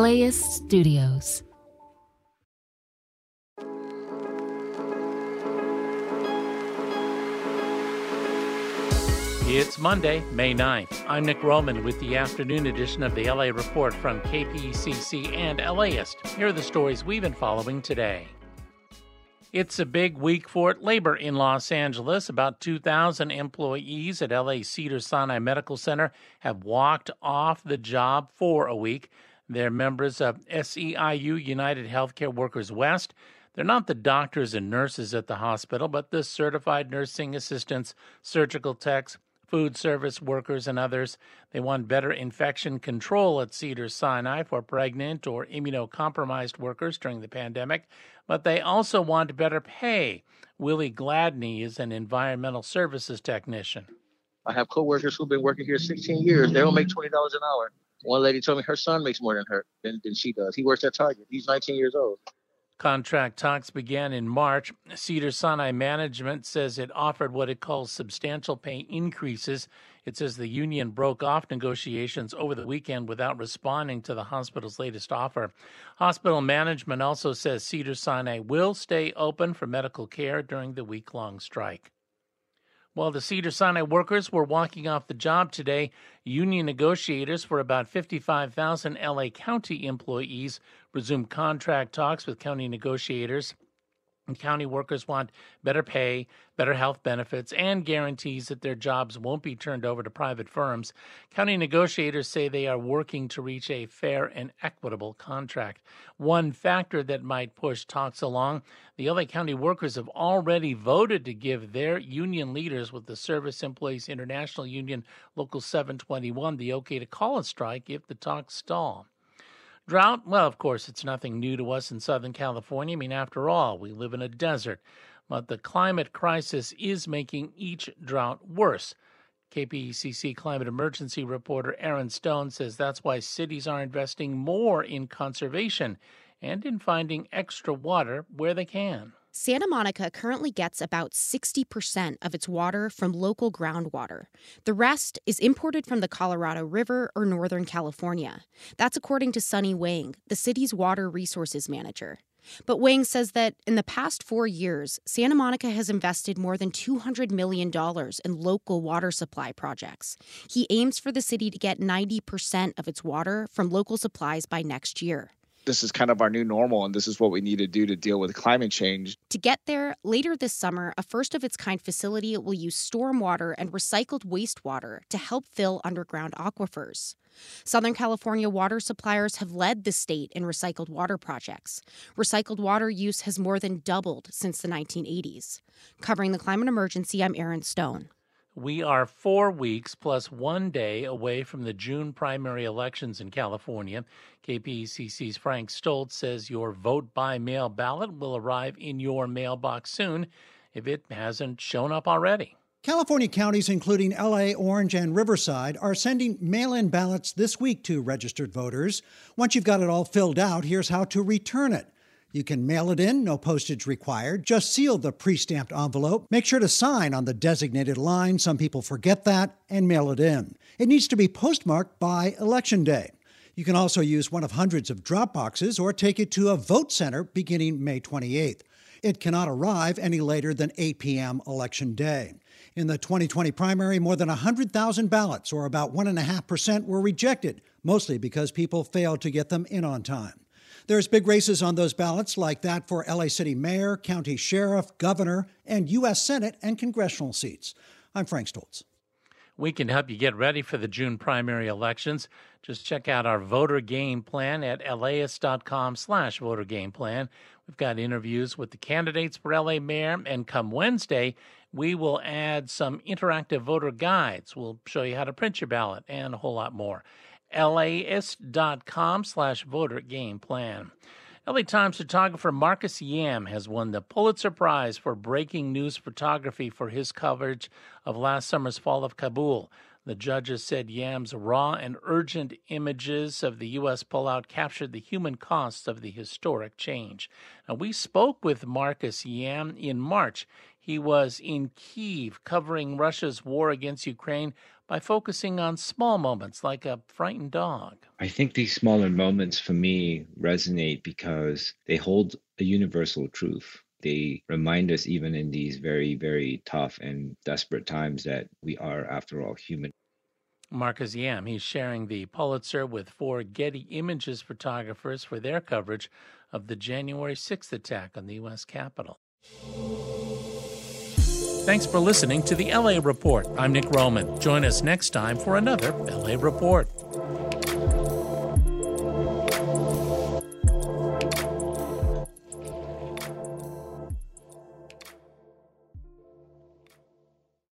LAist Studios. It's Monday, May 9th. I'm Nick Roman with the afternoon edition of the LA Report from KPCC and LAist. Here are the stories we've been following today. It's a big week for labor in Los Angeles. About 2,000 employees at LA Cedars-Sinai Medical Center have walked off the job for a week. They're members of SEIU, United Healthcare Workers West. They're not the doctors and nurses at the hospital, but the certified nursing assistants, surgical techs, food service workers, and others. They want better infection control at Cedars-Sinai for pregnant or immunocompromised workers during the pandemic, but they also want better pay. Willie Gladney is an environmental services technician. I have coworkers who've been working here 16 years. They don't make $20 an hour. One lady told me her son makes more than she does. He works at Target. He's 19 years old. Contract talks began in March. Cedars-Sinai management says it offered what it calls substantial pay increases. It says the union broke off negotiations over the weekend without responding to the hospital's latest offer. Hospital management also says Cedars-Sinai will stay open for medical care during the week-long strike. While the Cedars-Sinai workers were walking off the job today, union negotiators for about 55,000 L.A. County employees resumed contract talks with county negotiators. And county workers want better pay, better health benefits, and guarantees that their jobs won't be turned over to private firms. County negotiators say they are working to reach a fair and equitable contract. One factor that might push talks along, the LA County workers have already voted to give their union leaders with the Service Employees International Union Local 721 the okay to call a strike if the talks stall. Drought? Well, of course, it's nothing new to us in Southern California. I mean, after all, we live in a desert. But the climate crisis is making each drought worse. KPCC climate emergency reporter Aaron Stone says that's why cities are investing more in conservation and in finding extra water where they can. Santa Monica currently gets about 60% of its water from local groundwater. The rest is imported from the Colorado River or Northern California. That's according to Sunny Wang, the city's water resources manager. But Wang says that in the past 4 years, Santa Monica has invested more than $200 million in local water supply projects. He aims for the city to get 90% of its water from local supplies by next year. This is kind of our new normal, and this is what we need to do to deal with climate change. To get there, later this summer, a first-of-its-kind facility will use stormwater and recycled wastewater to help fill underground aquifers. Southern California water suppliers have led the state in recycled water projects. Recycled water use has more than doubled since the 1980s. Covering the climate emergency, I'm Aaron Stone. We are 4 weeks plus 1 day away from the June primary elections in California. KPCC's Frank Stoltz says your vote-by-mail ballot will arrive in your mailbox soon if it hasn't shown up already. California counties, including LA, Orange, and Riverside, are sending mail-in ballots this week to registered voters. Once you've got it all filled out, here's how to return it. You can mail it in, no postage required. Just seal the pre-stamped envelope. Make sure to sign on the designated line. Some people forget that, and mail it in. It needs to be postmarked by Election Day. You can also use one of hundreds of drop boxes or take it to a vote center beginning May 28th. It cannot arrive any later than 8 p.m. Election Day. In the 2020 primary, more than 100,000 ballots, or about 1.5%, were rejected, mostly because people failed to get them in on time. There's big races on those ballots, like that for LA City Mayor, County Sheriff, Governor, and U.S. Senate and congressional seats. I'm Frank Stoltz. We can help you get ready for the June primary elections. Just check out our voter game plan at laist.com/voter game plan. We've got interviews with the candidates for LA Mayor, and come Wednesday, we will add some interactive voter guides. We'll show you how to print your ballot and a whole lot more. laist.com/voter game plan. LA Times photographer Marcus Yam has won the Pulitzer Prize for breaking news photography for his coverage of last summer's fall of Kabul. The judges said Yam's raw and urgent images of the U.S. pullout captured the human costs of the historic change. Now, we spoke with Marcus Yam in March. He was in Kyiv covering Russia's war against Ukraine, by focusing on small moments like a frightened dog. I think these smaller moments for me resonate because they hold a universal truth. They remind us, even in these very, very tough and desperate times, that we are, after all, human. Marcus Yam, he's sharing the Pulitzer with 4 Getty Images photographers for their coverage of the January 6th attack on the U.S. Capitol. Thanks for listening to the LA Report. I'm Nick Roman. Join us next time for another LA Report.